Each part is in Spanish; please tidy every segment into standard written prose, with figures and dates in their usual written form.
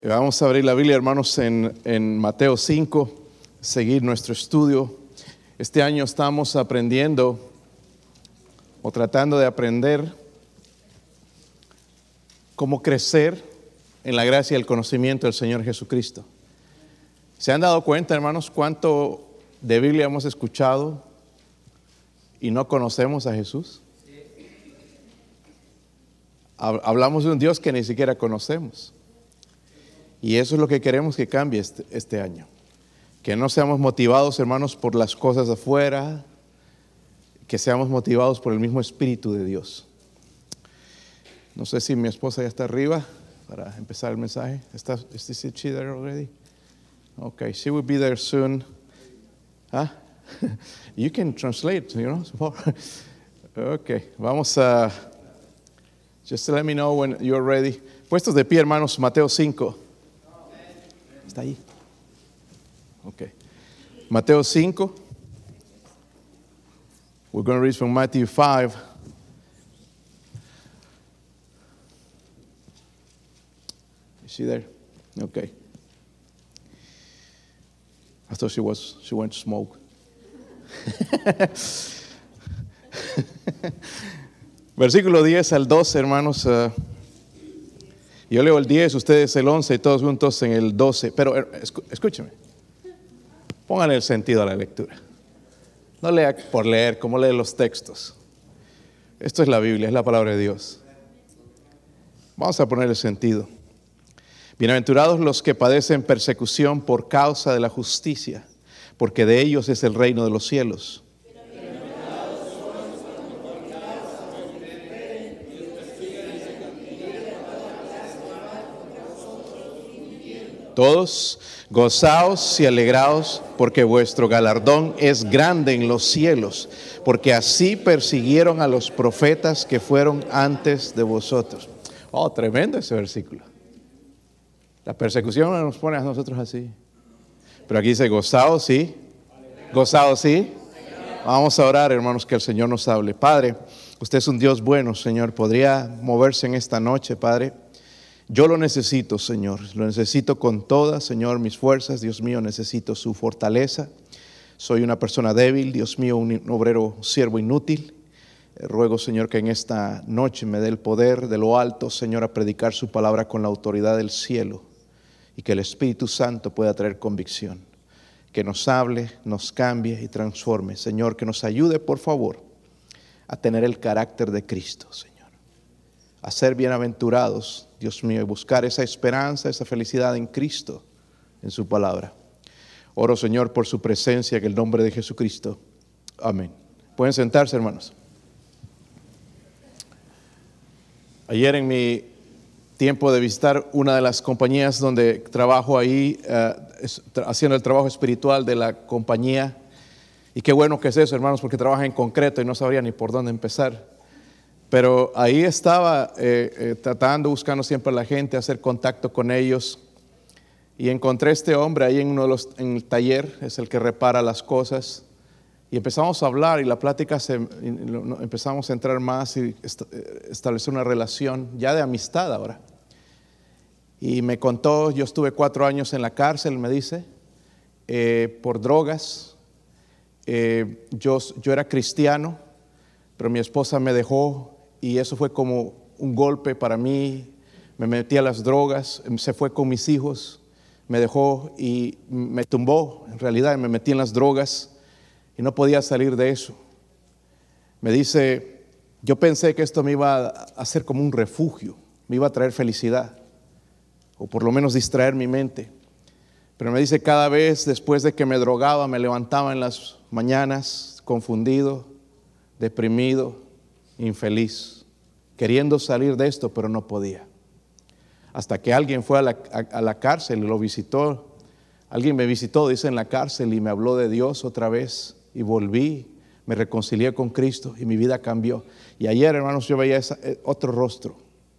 Vamos a abrir la Biblia, hermanos, en Mateo 5, seguir nuestro estudio. Este año estamos aprendiendo o tratando de aprender cómo crecer en la gracia y el conocimiento del Señor Jesucristo. ¿Se han dado cuenta, hermanos, cuánto de Biblia hemos escuchado y no conocemos a Jesús? Hablamos de un Dios que ni siquiera conocemos. Y eso es lo que queremos que cambie este año. Que no seamos motivados, hermanos, por las cosas de afuera, que seamos motivados por el mismo Espíritu de Dios. No sé si mi esposa ya está arriba para empezar el mensaje. ¿Is she there already? Okay, she will be there soon. Huh? You can translate, you know. Okay, vamos a... Just let me know when you're ready. Puestos de pie, hermanos, Mateo 5. ¿Está ahí? Ok. Mateo 5. We're going to read from Matthew 5. Is she there? Okay. I thought she went to smoke. Versículo 10 al 12, hermanos. Yo leo el 10, ustedes el 11 y todos juntos en el 12. Pero escúcheme, pónganle el sentido a la lectura. No lea por leer, como lee los textos. Esto es la Biblia, es la palabra de Dios. Vamos a poner el sentido. Bienaventurados los que padecen persecución por causa de la justicia, porque de ellos es el reino de los cielos. Todos, gozaos y alegraos, porque vuestro galardón es grande en los cielos, porque así persiguieron a los profetas que fueron antes de vosotros. Oh, tremendo ese versículo. La persecución nos pone a nosotros así. Pero aquí dice, gozaos y, gozaos y. Vamos a orar, hermanos, que el Señor nos hable. Padre, usted es un Dios bueno, Señor. ¿Podría moverse en esta noche, Padre? Yo lo necesito, Señor, lo necesito con todas, Señor, mis fuerzas. Dios mío, necesito su fortaleza. Soy una persona débil, Dios mío, un obrero siervo inútil. Ruego, Señor, que en esta noche me dé el poder de lo alto, Señor, a predicar su palabra con la autoridad del cielo y que el Espíritu Santo pueda traer convicción. Que nos hable, nos cambie y transforme. Señor, que nos ayude, por favor, a tener el carácter de Cristo, Señor. A ser bienaventurados, Dios mío, y buscar esa esperanza, esa felicidad en Cristo, en su palabra. Oro, Señor, por su presencia, en el nombre de Jesucristo. Amén. Pueden sentarse, hermanos. Ayer en mi tiempo de visitar una de las compañías donde trabajo ahí, haciendo el trabajo espiritual de la compañía, y qué bueno que es eso, hermanos, porque trabaja en concreto y no sabría ni por dónde empezar. Pero ahí estaba buscando siempre a la gente, hacer contacto con ellos. Y encontré a este hombre ahí en el taller, es el que repara las cosas. Y empezamos a hablar y la plática empezamos a entrar más y establecer una relación ya de amistad ahora. Y me contó, yo estuve 4 años en la cárcel, me dice, por drogas. Yo era cristiano, pero mi esposa me dejó. Y eso fue como un golpe para mí. Me metí a las drogas, se fue con mis hijos, me dejó y me tumbó. En realidad me metí en las drogas y no podía salir de eso. Me dice, yo pensé que esto me iba a hacer como un refugio, me iba a traer felicidad, o por lo menos distraer mi mente. Pero me dice, cada vez después de que me drogaba, me levantaba en las mañanas confundido, deprimido, infeliz, queriendo salir de esto, pero no podía. Hasta que alguien fue a la cárcel y lo visitó. Alguien me visitó, dice, en la cárcel y me habló de Dios otra vez. Y volví, me reconcilié con Cristo y mi vida cambió. Y ayer, hermanos, yo veía otro rostro,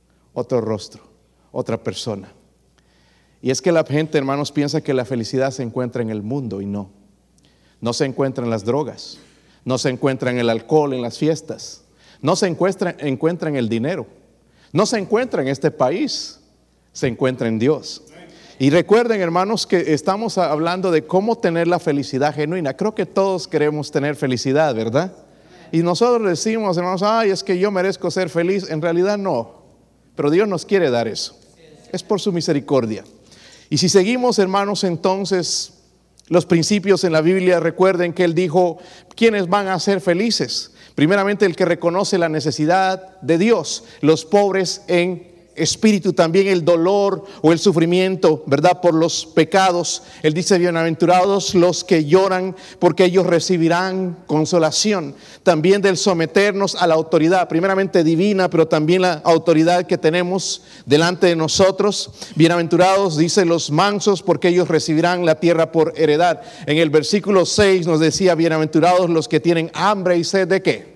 otra persona. Y es que la gente, hermanos, piensa que la felicidad se encuentra en el mundo y no. No se encuentra en las drogas, no se encuentra en el alcohol, en las fiestas. No se encuentra en el dinero. No se encuentra en este país. Se encuentra en Dios. Y recuerden, hermanos, que estamos hablando de cómo tener la felicidad genuina. Creo que todos queremos tener felicidad, ¿verdad? Y nosotros decimos, hermanos, ay, es que yo merezco ser feliz. En realidad no, pero Dios nos quiere dar eso. Es por su misericordia. Y si seguimos, hermanos, entonces los principios en la Biblia, recuerden que Él dijo, ¿quiénes van a ser felices? Primeramente el que reconoce la necesidad de Dios, los pobres en espíritu, también el dolor o el sufrimiento, ¿verdad? Por los pecados. Él dice, bienaventurados los que lloran, porque ellos recibirán consolación. También del someternos a la autoridad, primeramente divina, pero también la autoridad que tenemos delante de nosotros. Bienaventurados, dice, los mansos, porque ellos recibirán la tierra por heredad. En el versículo 6 nos decía, bienaventurados los que tienen hambre y sed ¿de qué?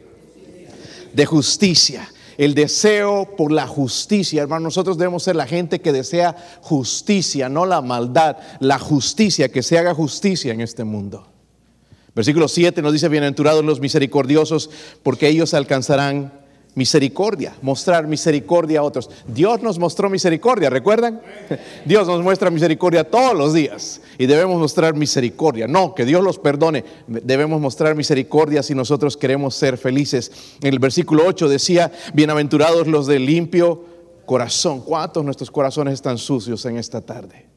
De justicia. El deseo por la justicia, hermano, nosotros debemos ser la gente que desea justicia, no la maldad, la justicia, que se haga justicia en este mundo. Versículo 7 nos dice, bienaventurados los misericordiosos, porque ellos alcanzarán misericordia, mostrar misericordia a otros. Dios nos mostró misericordia, ¿recuerdan? Dios nos muestra misericordia todos los días y debemos mostrar misericordia. No, que Dios los perdone, debemos mostrar misericordia si nosotros queremos ser felices. En el versículo 8 decía, bienaventurados los de limpio corazón. ¿Cuántos nuestros corazones están sucios en esta tarde?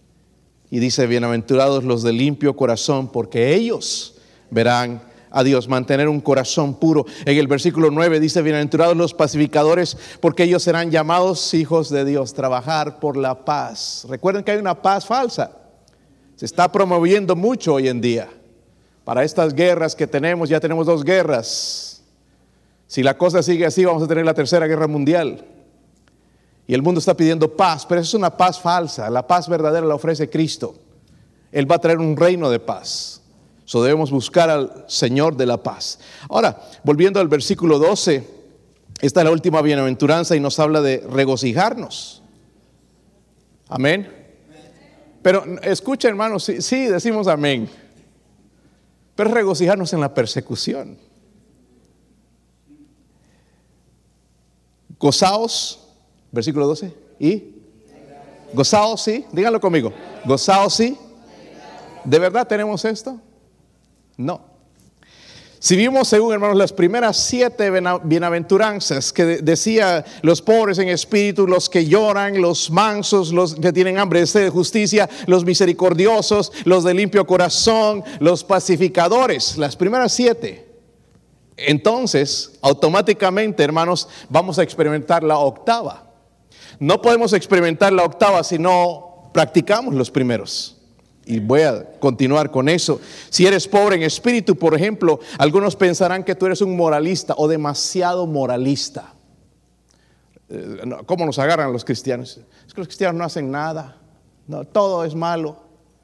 Y dice, bienaventurados los de limpio corazón, porque ellos verán a Dios. Mantener un corazón puro. En el versículo 9 dice, bienaventurados los pacificadores, porque ellos serán llamados hijos de Dios. Trabajar por la paz. Recuerden que hay una paz falsa. Se está promoviendo mucho hoy en día. Para estas guerras que tenemos, ya tenemos 2 guerras. Si la cosa sigue así, vamos a tener la 3ª guerra mundial. Y el mundo está pidiendo paz, pero es una paz falsa. La paz verdadera la ofrece Cristo. Él va a traer un reino de paz. So debemos buscar al Señor de la paz. Ahora, volviendo al versículo 12, esta es la última bienaventuranza y nos habla de regocijarnos. Amén. Pero escucha, hermanos, sí decimos amén. Pero regocijarnos en la persecución. Gozaos, versículo 12, y gozaos, sí, díganlo conmigo. Gozaos, sí. ¿De verdad tenemos esto? No. Si vimos, según, hermanos, las primeras 7 bienaventuranzas que decía los pobres en espíritu, los que lloran, los mansos, los que tienen hambre de sed de justicia, los misericordiosos, los de limpio corazón, los pacificadores, las primeras 7. Entonces, automáticamente, hermanos, vamos a experimentar la 8ª. No podemos experimentar la 8ª si no practicamos los primeros. Y voy a continuar con eso. Si eres pobre en espíritu, por ejemplo, algunos pensarán que tú eres un moralista o demasiado moralista. ¿Cómo nos agarran los cristianos? Es que los cristianos no hacen nada, no, todo es malo.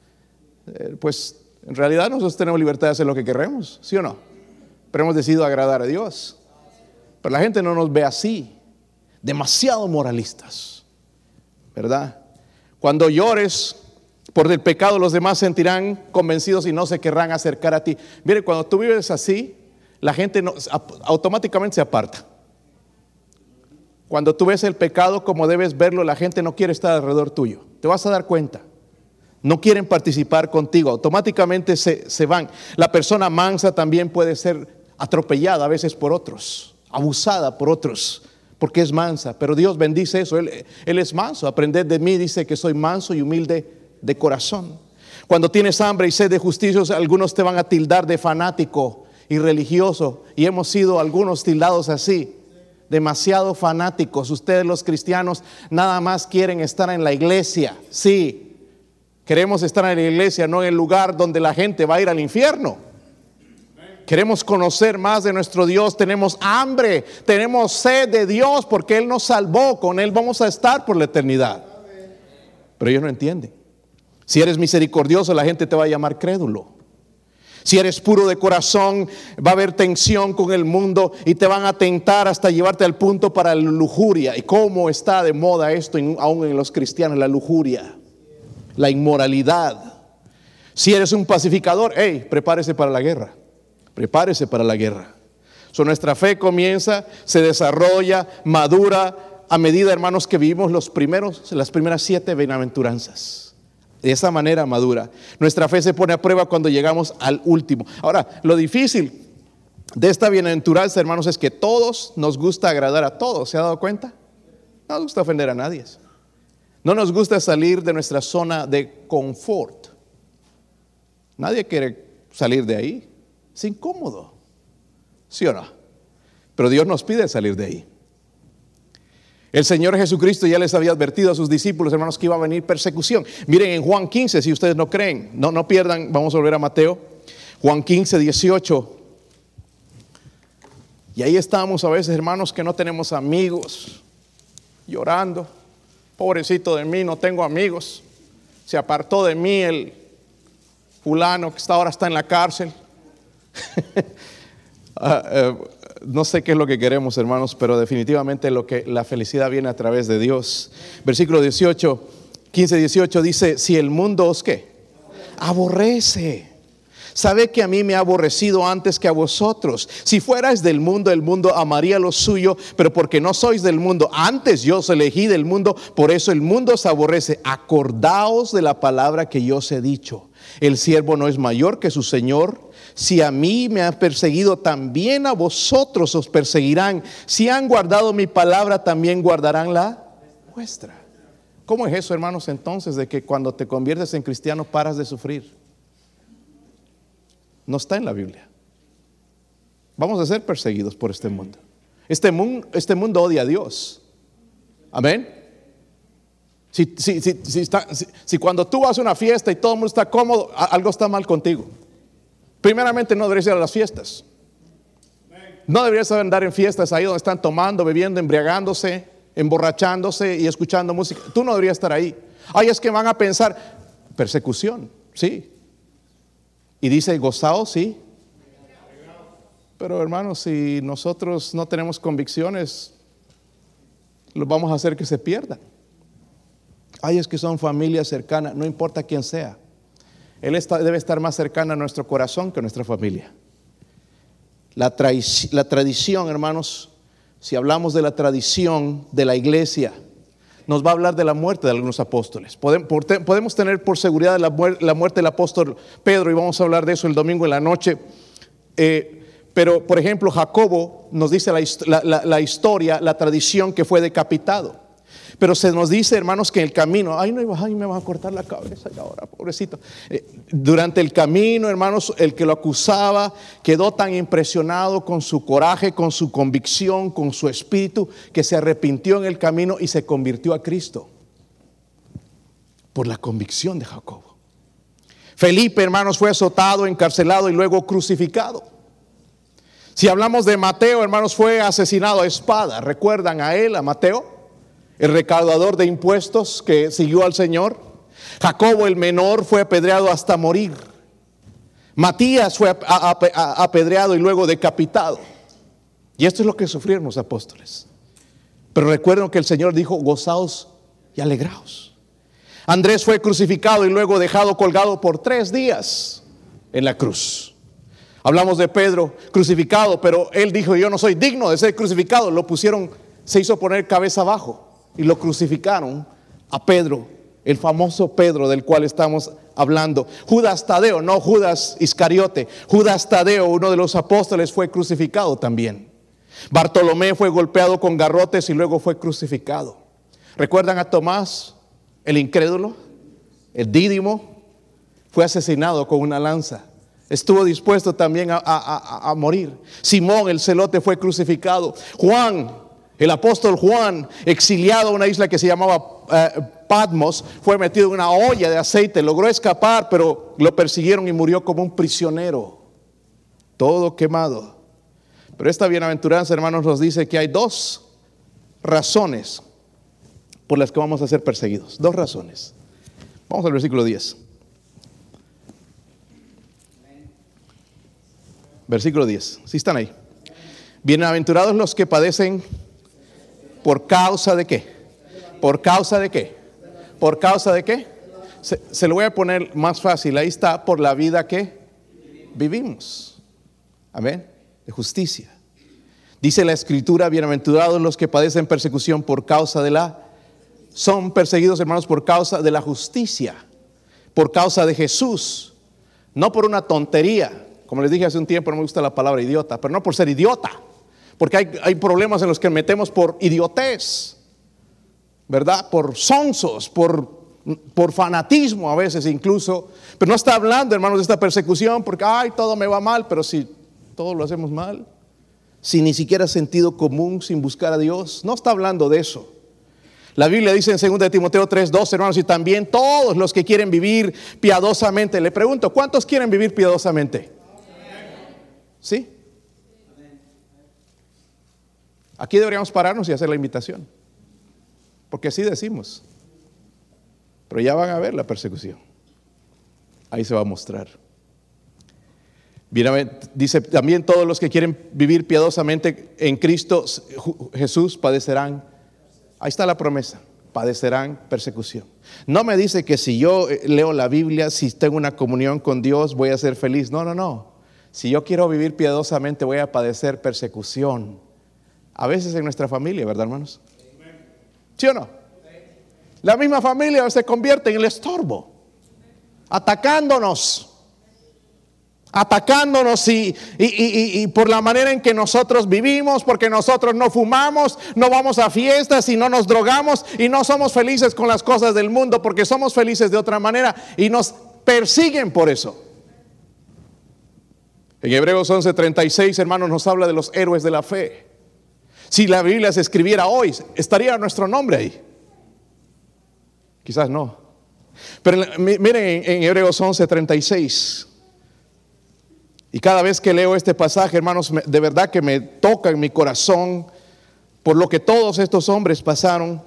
Pues en realidad nosotros tenemos libertad de hacer lo que queremos, ¿sí o no? Pero hemos decidido agradar a Dios. Pero la gente no nos ve así, demasiado moralistas, ¿verdad? Cuando llores por el pecado, los demás sentirán convencidos y no se querrán acercar a ti. Mire, cuando tú vives así, la gente automáticamente se aparta. Cuando tú ves el pecado como debes verlo, la gente no quiere estar alrededor tuyo. Te vas a dar cuenta. No quieren participar contigo, automáticamente se van. La persona mansa también puede ser atropellada a veces por otros, abusada por otros, porque es mansa. Pero Dios bendice eso, Él es manso. Aprended de mí, dice que soy manso y humilde de corazón. Cuando tienes hambre y sed de justicia, algunos te van a tildar de fanático y religioso, y hemos sido algunos tildados así, demasiado fanáticos. Ustedes los cristianos nada más quieren estar en la iglesia. Sí, queremos estar en la iglesia, no en el lugar donde la gente va a ir al infierno. Queremos conocer más de nuestro Dios, tenemos hambre, tenemos sed de Dios porque Él nos salvó, con Él vamos a estar por la eternidad. Pero ellos no entienden. Si eres misericordioso, la gente te va a llamar crédulo. Si eres puro de corazón, va a haber tensión con el mundo y te van a tentar hasta llevarte al punto para la lujuria. ¿Y cómo está de moda esto aún en los cristianos? La lujuria, la inmoralidad. Si eres un pacificador, prepárese para la guerra. Prepárese para la guerra. Nuestra fe comienza, se desarrolla, madura a medida, hermanos, que vivimos las primeras 7 bienaventuranzas. De esa manera madura. Nuestra fe se pone a prueba cuando llegamos al último. Ahora, lo difícil de esta bienaventuranza, hermanos, es que todos nos gusta agradar a todos. ¿Se ha dado cuenta? No nos gusta ofender a nadie. No nos gusta salir de nuestra zona de confort. Nadie quiere salir de ahí. Es incómodo. ¿Sí o no? Pero Dios nos pide salir de ahí. El Señor Jesucristo ya les había advertido a sus discípulos, hermanos, que iba a venir persecución. Miren en Juan 15, si ustedes no creen, no pierdan, vamos a volver a Mateo. Juan 15, 18. Y ahí estamos a veces, hermanos, que no tenemos amigos, llorando. Pobrecito de mí, no tengo amigos. Se apartó de mí el fulano que ahora está en la cárcel. No sé qué es lo que queremos, hermanos, pero definitivamente la felicidad viene a través de Dios. Versículo 18, 15, 18 dice: si el mundo os ¿qué? Aborrece. Sabe que a mí me ha aborrecido antes que a vosotros. Si fuerais del mundo, el mundo amaría lo suyo, pero porque no sois del mundo, antes yo os elegí del mundo, por eso el mundo os aborrece. Acordaos de la palabra que yo os he dicho. El siervo no es mayor que su señor. Si a mí me han perseguido, también a vosotros os perseguirán. Si han guardado mi palabra, también guardarán la vuestra. ¿Cómo es eso, hermanos, entonces, de que cuando te conviertes en cristiano paras de sufrir? No está en la Biblia. Vamos a ser perseguidos por este mundo. Este mundo odia a Dios. Amén. Si cuando tú vas a una fiesta y todo el mundo está cómodo, algo está mal contigo. Primeramente, no deberías ir a las fiestas. No deberías andar en fiestas ahí donde están tomando, bebiendo, embriagándose, emborrachándose y escuchando música. Tú no deberías estar ahí. Ay, es que van a pensar, persecución, sí. Y dice, gozaos, sí. Pero hermanos, si nosotros no tenemos convicciones, los vamos a hacer que se pierdan. Ay, es que son familias cercanas, no importa quién sea. Él debe estar más cercano a nuestro corazón que a nuestra familia. La tradición, hermanos, si hablamos de la tradición de la iglesia, nos va a hablar de la muerte de algunos apóstoles. Podemos tener por seguridad la muerte del apóstol Pedro, y vamos a hablar de eso el domingo en la noche. Pero, por ejemplo, Jacobo nos dice la historia, la tradición, que fue decapitado. Pero se nos dice, hermanos, que en el camino, ay, me va a cortar la cabeza ya ahora, pobrecito. Durante el camino, hermanos, el que lo acusaba quedó tan impresionado con su coraje, con su convicción, con su espíritu, que se arrepintió en el camino y se convirtió a Cristo. Por la convicción de Jacobo. Felipe, hermanos, fue azotado, encarcelado y luego crucificado. Si hablamos de Mateo, hermanos, fue asesinado a espada. ¿Recuerdan a él, a Mateo? El recaudador de impuestos que siguió al Señor. Jacobo el menor fue apedreado hasta morir. Matías fue apedreado y luego decapitado. Y esto es lo que sufrieron los apóstoles. Pero recuerden que el Señor dijo: gozaos y alegraos. Andrés fue crucificado y luego dejado colgado por 3 días en la cruz. Hablamos de Pedro crucificado, pero él dijo: yo no soy digno de ser crucificado. Lo pusieron, se hizo poner cabeza abajo. Y lo crucificaron a Pedro, el famoso Pedro del cual estamos hablando. Judas Tadeo, no Judas Iscariote. Judas Tadeo, uno de los apóstoles, fue crucificado también. Bartolomé fue golpeado con garrotes y luego fue crucificado. ¿Recuerdan a Tomás, el incrédulo? El Dídimo fue asesinado con una lanza. Estuvo dispuesto también a morir. Simón, el celote, fue crucificado. Juan, el apóstol Juan, exiliado a una isla que se llamaba Patmos, fue metido en una olla de aceite. Logró escapar, pero lo persiguieron y murió como un prisionero, todo quemado. Pero esta bienaventuranza, hermanos, nos dice que hay 2 razones por las que vamos a ser perseguidos. 2 razones. Vamos al versículo 10. Versículo 10. ¿Sí están ahí? Bienaventurados los que padecen. ¿Por causa de qué? ¿Por causa de qué? ¿Por causa de qué? Se lo voy a poner más fácil. Ahí está: por la vida que vivimos. Amén. De justicia. Dice la Escritura: bienaventurados los que padecen persecución por causa de son perseguidos, hermanos, por causa de la justicia. por causa de Jesús, no por una tontería. Como les dije hace un tiempo, no me gusta la palabra idiota, pero no por ser idiota, porque hay problemas en los que metemos por idiotez, ¿verdad? Por sonsos, por fanatismo a veces incluso. Pero no está hablando, hermanos, de esta persecución porque todo me va mal. Pero si todo lo hacemos mal, sin ni siquiera sentido común, sin buscar a Dios, no está hablando de eso. La Biblia dice en 2 de Timoteo 3:12, hermanos, y también todos los que quieren vivir piadosamente. Le pregunto, ¿cuántos quieren vivir piadosamente? ¿Sí? Aquí deberíamos pararnos y hacer la invitación, porque así decimos. Pero ya van a ver la persecución. Ahí se va a mostrar. Dice, también todos los que quieren vivir piadosamente en Cristo Jesús padecerán. Ahí está la promesa. Padecerán persecución. No me dice que si yo leo la Biblia, si tengo una comunión con Dios, voy a ser feliz. No. Si yo quiero vivir piadosamente, voy a padecer persecución. A veces en nuestra familia, ¿verdad, hermanos? ¿Sí o no? La misma familia se convierte en el estorbo, atacándonos y por la manera en que nosotros vivimos, porque nosotros no fumamos, no vamos a fiestas y no nos drogamos y no somos felices con las cosas del mundo, porque somos felices de otra manera y nos persiguen por eso. En Hebreos 11:36, hermanos, nos habla de los héroes de la fe. Si la Biblia se escribiera hoy, estaría nuestro nombre ahí. Quizás no. Pero miren en Hebreos 11:36. Y cada vez que leo este pasaje, hermanos, de verdad que me toca en mi corazón por lo que todos estos hombres pasaron.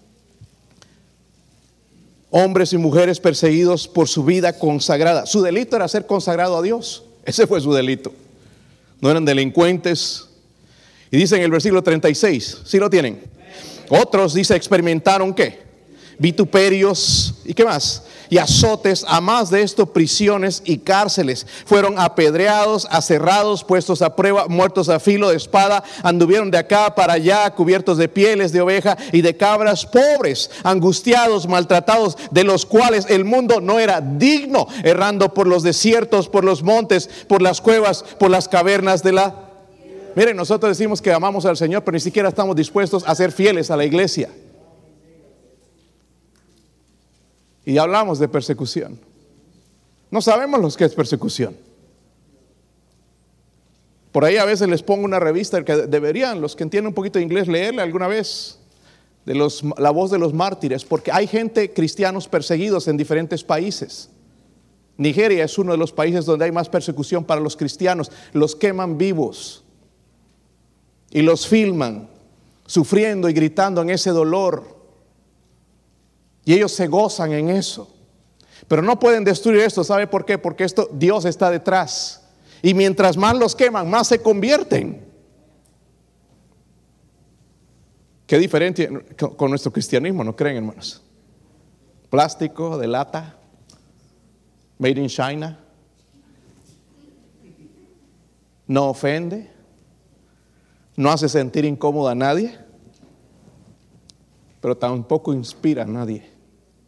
Hombres y mujeres perseguidos por su vida consagrada. Su delito era ser consagrado a Dios. Ese fue su delito. No eran delincuentes. Y dice en el versículo 36, ¿sí lo tienen? Otros, dice, experimentaron ¿qué? Vituperios y ¿qué más? Y azotes, a más de esto prisiones y cárceles. Fueron apedreados, aserrados, puestos a prueba, muertos a filo de espada. Anduvieron de acá para allá, cubiertos de pieles de oveja y de cabras, pobres, angustiados, maltratados, de los cuales el mundo no era digno, errando por los desiertos, por los montes, por las cuevas, por las cavernas de la... Miren, nosotros decimos que amamos al Señor, pero ni siquiera estamos dispuestos a ser fieles a la iglesia. Y hablamos de persecución. No sabemos lo que es persecución. Por ahí a veces les pongo una revista que deberían, los que entienden un poquito de inglés, leerla alguna vez, de la voz de los mártires, porque hay gente, cristianos perseguidos en diferentes países. Nigeria es uno de los países donde hay más persecución para los cristianos. Los queman vivos y los filman sufriendo y gritando en ese dolor. Y ellos se gozan en eso. Pero no pueden destruir esto. ¿Sabe por qué? Porque Dios está detrás. Y mientras más los queman, más se convierten. Qué diferente con nuestro cristianismo, ¿no creen, hermanos? Plástico, de lata, made in China. No ofende. No hace sentir incómodo a nadie. Pero tampoco inspira a nadie.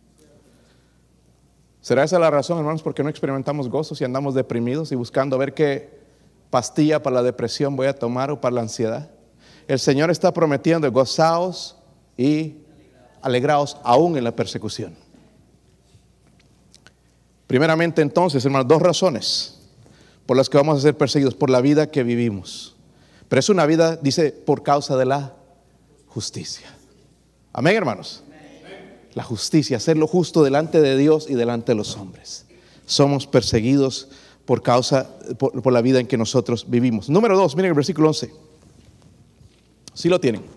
¿Será esa la razón, hermanos, porque no experimentamos gozos y andamos deprimidos y buscando a ver qué pastilla para la depresión voy a tomar o para la ansiedad? El Señor está prometiendo gozaos y alegraos aún en la persecución. Primeramente entonces, hermanos, dos razones por las que vamos a ser perseguidos: por la vida que vivimos. Pero es una vida, dice, por causa de la justicia. Amén, hermanos. La justicia, hacer lo justo delante de Dios y delante de los hombres. Somos perseguidos por la vida en que nosotros vivimos. Número 2, miren el versículo 11. ¿Sí lo tienen?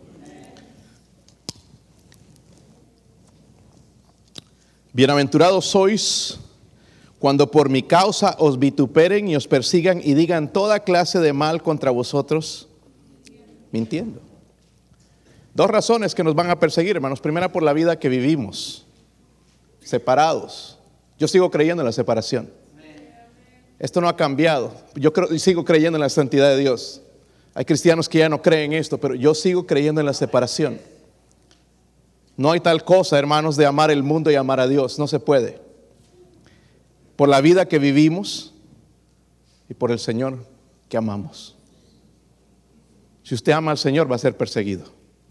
Bienaventurados sois cuando por mi causa os vituperen y os persigan y digan toda clase de mal contra vosotros, mintiendo. Dos razones que nos van a perseguir, hermanos. Primera, por la vida que vivimos, separados. Yo sigo creyendo en la separación. Esto no ha cambiado. Yo sigo creyendo en la santidad de Dios. Hay cristianos que ya no creen esto, pero yo sigo creyendo en la separación. No hay tal cosa, hermanos, de amar el mundo y amar a Dios. No se puede. por la vida que vivimos y por el Señor que amamos. Si usted ama al Señor, va a ser perseguido.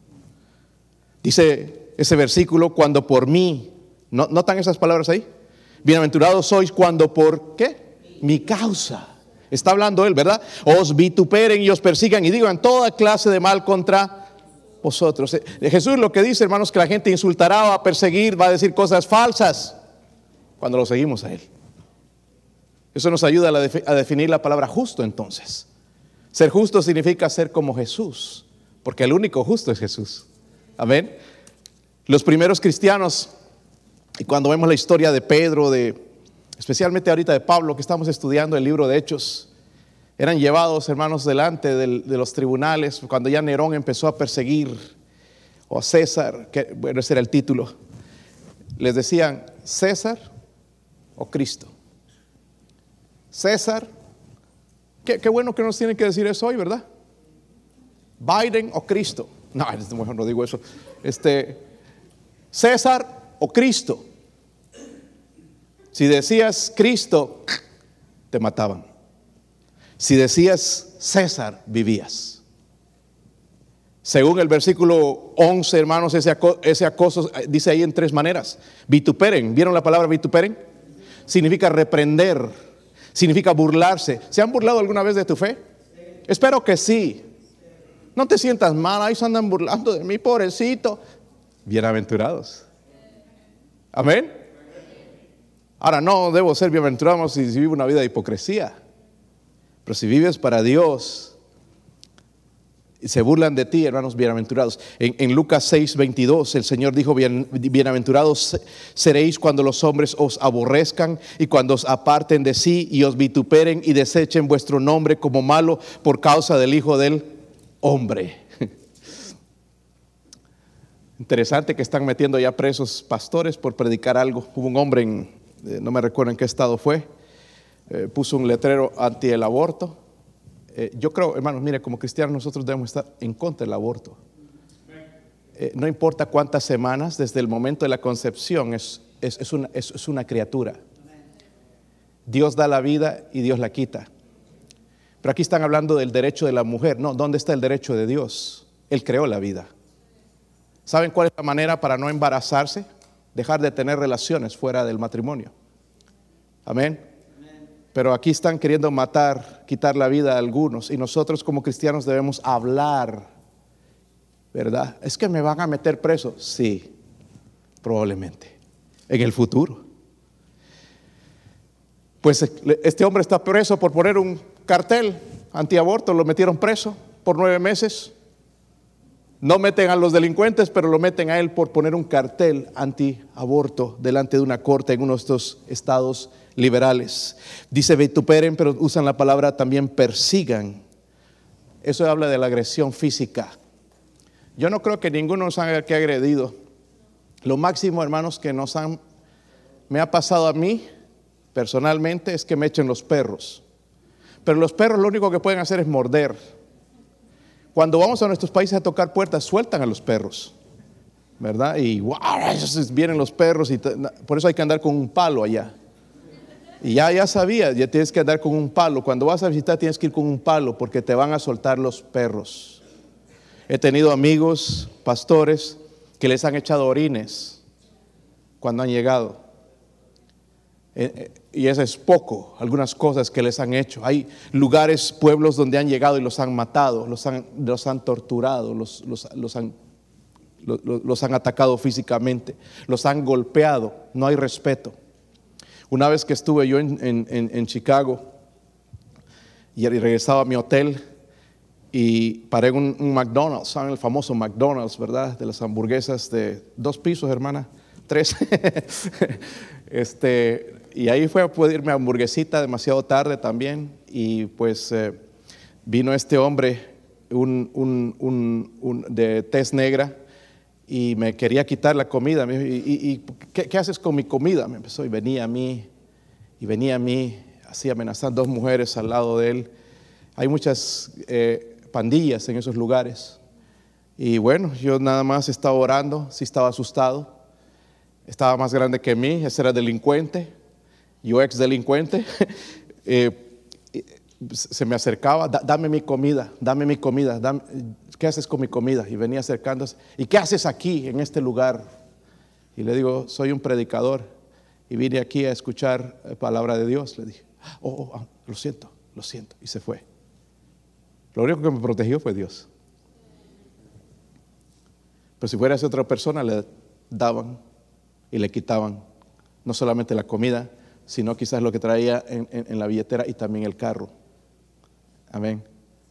Dice ese versículo, cuando por mí, ¿notan esas palabras ahí? Bienaventurados sois cuando por, ¿qué? Mi causa. Está hablando él, ¿verdad? Os vituperen y os persigan y digan toda clase de mal contra vosotros. Jesús lo que dice, hermanos, que la gente insultará, va a perseguir, va a decir cosas falsas cuando lo seguimos a él. Eso nos ayuda a definir la palabra justo entonces. Ser justo significa ser como Jesús, porque el único justo es Jesús. Amén. Los primeros cristianos, y cuando vemos la historia de Pedro, especialmente ahorita de Pablo, que estamos estudiando el libro de Hechos, eran llevados, hermanos, delante de los tribunales, cuando ya Nerón empezó a perseguir, o a César, que bueno, ese era el título. Les decían, ¿César o Cristo? César, qué bueno que nos tienen que decir eso hoy, ¿verdad? Biden o Cristo. No, mejor no digo eso. César o Cristo. Si decías Cristo, te mataban. Si decías César, vivías. Según el versículo 11, hermanos, ese acoso dice ahí en 3 maneras. Vituperen, ¿vieron la palabra vituperen? Significa reprender, significa burlarse. ¿Se han burlado alguna vez de tu fe? Espero que sí. No te sientas mal, ahí se andan burlando de mí, pobrecito. Bienaventurados. Amén. Ahora no debo ser bienaventurado si vivo una vida de hipocresía. Pero si vives para Dios y se burlan de ti, hermanos, bienaventurados. En Lucas 6:22 el Señor dijo, bienaventurados seréis cuando los hombres os aborrezcan y cuando os aparten de sí y os vituperen y desechen vuestro nombre como malo por causa del Hijo del Hombre. Interesante que están metiendo ya presos pastores por predicar algo. Hubo un hombre no me recuerdo en qué estado fue, puso un letrero anti el aborto. Yo creo, hermanos, mire, como cristianos nosotros debemos estar en contra del aborto. No importa cuántas semanas, desde el momento de la concepción es una criatura. Dios da la vida y Dios la quita. Pero aquí están hablando del derecho de la mujer. No, ¿dónde está el derecho de Dios? Él creó la vida. ¿Saben cuál es la manera para no embarazarse? Dejar de tener relaciones fuera del matrimonio. Amén. Pero aquí están queriendo matar, quitar la vida a algunos, y nosotros como cristianos debemos hablar, ¿verdad? Es que me van a meter preso. Sí, probablemente en el futuro. Pues este hombre está preso por poner un cartel antiaborto. Lo metieron preso por 9 meses. No meten a los delincuentes, pero lo meten a él por poner un cartel antiaborto delante de una corte en uno de estos estados liberales. Dice vituperen, pero usan la palabra también persigan. Eso habla de la agresión física. Yo no creo que ninguno nos haya que agredido. Lo máximo, hermanos, que me ha pasado a mí personalmente es que me echen los perros. Pero los perros lo único que pueden hacer es morder. Cuando vamos a nuestros países a tocar puertas, sueltan a los perros, ¿verdad? Y wow, vienen los perros, y por eso hay que andar con un palo allá. Y ya sabía, ya tienes que andar con un palo. Cuando vas a visitar tienes que ir con un palo, porque te van a soltar los perros. He tenido amigos, pastores, que les han echado orines cuando han llegado. Y eso es poco, algunas cosas que les han hecho. Hay lugares, pueblos donde han llegado y los han matado, los han torturado, los han atacado físicamente, los han golpeado. No hay respeto. Una vez que estuve yo en Chicago y regresaba a mi hotel y paré en un McDonald's, ¿saben? El famoso McDonald's, ¿verdad? De las hamburguesas de 2 pisos, hermana, 3. Y ahí fue a pedirme hamburguesita demasiado tarde también. Y pues vino este hombre de tez negra y me quería quitar la comida. Me dijo, ¿y qué haces con mi comida? Me empezó y venía a mí, así amenazando 2 mujeres al lado de él. Hay muchas pandillas en esos lugares. Y bueno, yo nada más estaba orando, sí estaba asustado. Estaba más grande que mí, ese era delincuente. yo ex delincuente, se me acercaba, dame mi comida, ¿qué haces con mi comida? Y venía acercándose, ¿y qué haces aquí en este lugar? Y le digo, soy un predicador y vine aquí a escuchar palabra de Dios. Le dije, lo siento, y se fue. Lo único que me protegió fue Dios. Pero si fuera esa otra persona, le daban y le quitaban no solamente la comida, sino quizás lo que traía en la billetera y también el carro. Amén.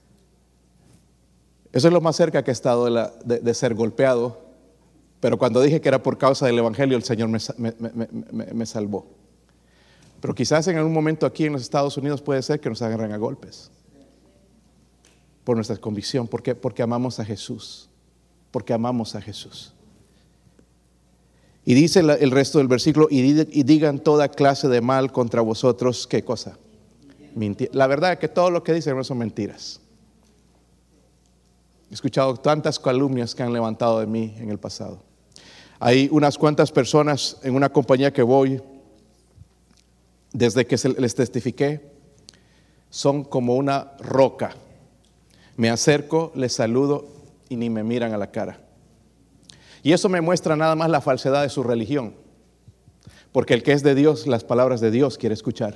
Eso es lo más cerca que he estado de ser golpeado. Pero cuando dije que era por causa del Evangelio, el Señor me salvó. Pero quizás en algún momento aquí en los Estados Unidos puede ser que nos agarren a golpes por nuestra convicción. ¿Por qué? Porque amamos a Jesús. Porque amamos a Jesús. Y dice el resto del versículo, y digan toda clase de mal contra vosotros. ¿Qué cosa? La verdad es que todo lo que dicen no son mentiras. He escuchado tantas calumnias que han levantado de mí en el pasado. Hay unas cuantas personas en una compañía que voy, desde que les testifiqué, son como una roca. Me acerco, les saludo y ni me miran a la cara. Y eso me muestra nada más la falsedad de su religión. Porque el que es de Dios, las palabras de Dios quiere escuchar.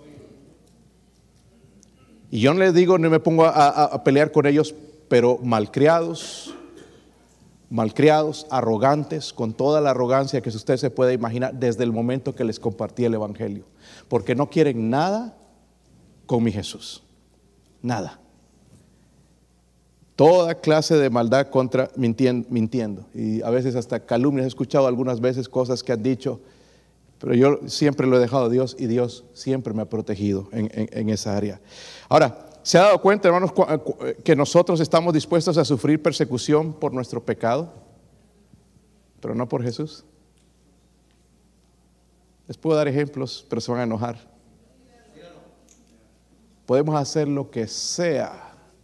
Y yo no les digo, ni me pongo a pelear con ellos, pero malcriados, arrogantes, con toda la arrogancia que usted se puede imaginar desde el momento que les compartí el Evangelio. Porque no quieren nada con mi Jesús. Nada. Toda clase de maldad contra mintiendo. Y a veces hasta calumnias. He escuchado algunas veces cosas que han dicho, pero yo siempre lo he dejado a Dios y Dios siempre me ha protegido en esa área. Ahora, ¿se ha dado cuenta, hermanos, que nosotros estamos dispuestos a sufrir persecución por nuestro pecado, pero no por Jesús? Les puedo dar ejemplos, pero se van a enojar. Podemos hacer lo que sea,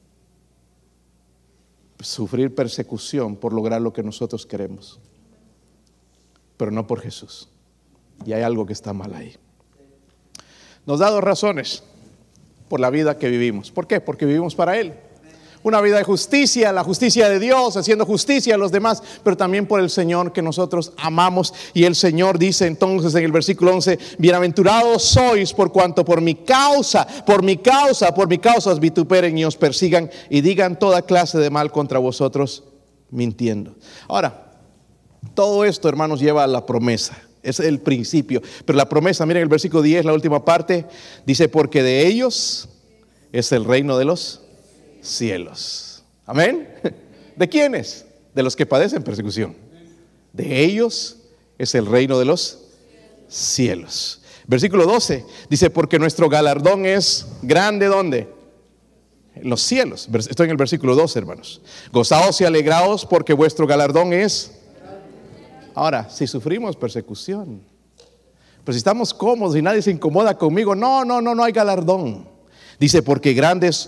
sufrir persecución por lograr lo que nosotros queremos, pero no por Jesús. Y hay algo que está mal ahí. Nos da dos razones por la vida que vivimos. ¿Por qué? Porque vivimos para Él. Una vida de justicia, la justicia de Dios, haciendo justicia a los demás, pero también por el Señor que nosotros amamos. Y el Señor dice entonces en el versículo 11, bienaventurados sois por cuanto por mi causa os vituperen y os persigan y digan toda clase de mal contra vosotros mintiendo. Ahora, todo esto, hermanos, lleva a la promesa. Es el principio. Pero la promesa, miren el versículo 10, la última parte, dice, porque de ellos es el reino de los cielos. Amén. ¿De quiénes? De los que padecen persecución. De ellos es el reino de los cielos. Versículo 12 dice, porque nuestro galardón es grande, ¿dónde? En los cielos. Estoy en el versículo 12, hermanos. Gozaos y alegraos porque vuestro galardón es. Ahora, si sufrimos persecución, pero si estamos cómodos y nadie se incomoda conmigo, no hay galardón. Dice, porque grande es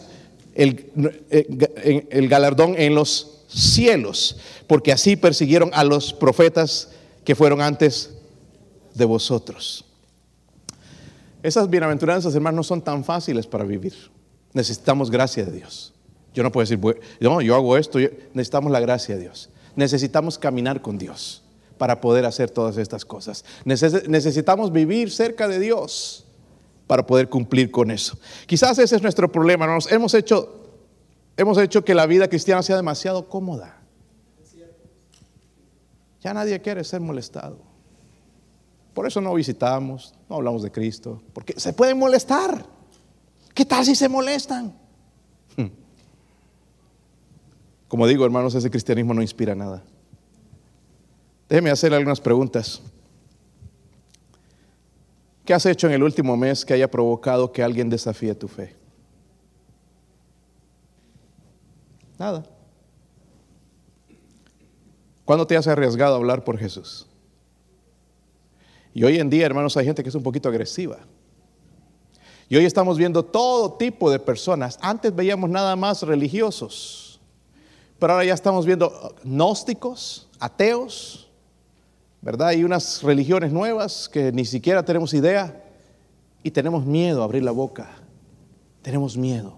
el galardón en los cielos, porque así persiguieron a los profetas que fueron antes de vosotros. Esas bienaventuranzas, hermanos, no son tan fáciles para vivir. Necesitamos gracia de Dios. Yo no puedo decir, no, yo hago esto. Necesitamos la gracia de Dios. Necesitamos caminar con Dios para poder hacer todas estas cosas. Necesitamos vivir cerca de Dios para poder cumplir con eso. Quizás ese es nuestro problema, hermanos. Hemos hecho que la vida cristiana sea demasiado cómoda. Ya nadie quiere ser molestado. Por eso no visitamos, no hablamos de Cristo, porque se pueden molestar. ¿Qué tal si se molestan? Como digo, hermanos, ese cristianismo no inspira nada. Déjeme hacerle algunas preguntas. ¿Qué has hecho en el último mes que haya provocado que alguien desafíe tu fe? Nada. ¿Cuándo te has arriesgado a hablar por Jesús? Y hoy en día, hermanos, hay gente que es un poquito agresiva. Y hoy estamos viendo todo tipo de personas. Antes veíamos nada más religiosos, pero ahora ya estamos viendo gnósticos, ateos, ¿verdad? Y unas religiones nuevas que ni siquiera tenemos idea. y tenemos miedo a abrir la boca. Tenemos miedo.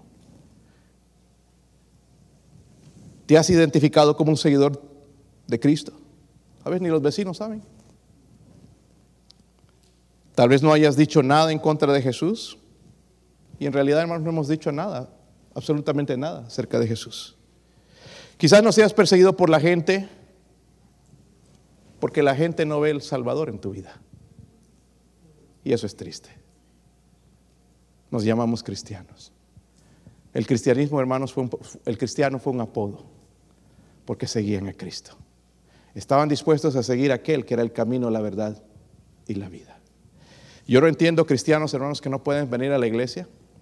¿Te has identificado como un seguidor de Cristo? A veces ni los vecinos saben. Tal vez no hayas dicho nada en contra de Jesús. Y en realidad, hermanos, no hemos dicho nada, absolutamente nada acerca de Jesús. Quizás no seas perseguido por la gente, porque la gente no ve el Salvador en tu vida. Y eso es triste. Nos llamamos cristianos. El cristianismo, hermanos, el cristiano fue un apodo, porque seguían a Cristo. Estaban dispuestos a seguir a aquel que era el camino, la verdad y la vida. Yo no entiendo cristianos, hermanos, que no pueden venir a la iglesia,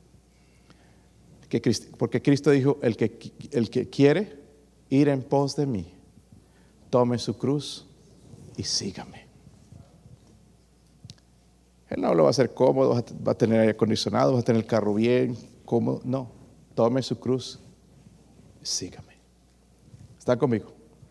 porque Cristo dijo, el que quiere ir en pos de mí, tome su cruz y sígame. Él no lo va a hacer cómodo, va a tener aire acondicionado, va a tener el carro bien cómodo. No, tome su cruz y sígame. ¿Está conmigo?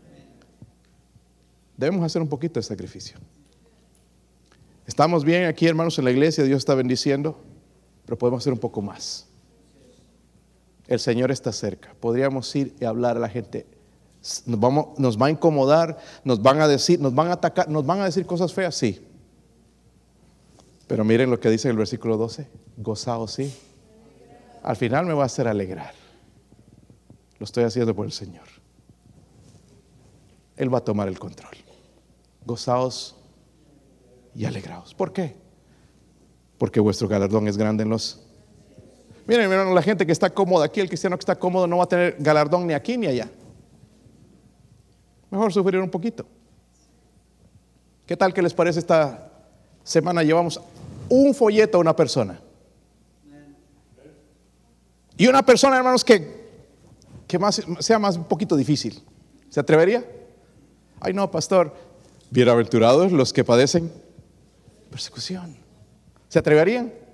Debemos hacer un poquito de sacrificio. Estamos bien aquí, hermanos, en la iglesia, Dios está bendiciendo, pero podemos hacer un poco más. El Señor está cerca. Podríamos ir y hablar a la gente. Nos va a incomodar, nos van a decir, nos van a atacar, nos van a decir cosas feas, sí. Pero miren lo que dice el versículo 12. Gozaos, sí. Al final me va a hacer alegrar. Lo estoy haciendo por el Señor. Él va a tomar el control. Gozaos y alegraos. ¿Por qué? Porque vuestro galardón es grande en los... Miren, hermano, la gente que está cómoda aquí, el cristiano que está cómodo no va a tener galardón ni aquí ni allá. Mejor sufrir un poquito. ¿Qué tal que les parece esta semana llevamos un folleto a una persona? Y una persona, hermanos, que sea más un poquito difícil. ¿Se atrevería? Ay, no, pastor. Bienaventurados los que padecen persecución. ¿Se atreverían?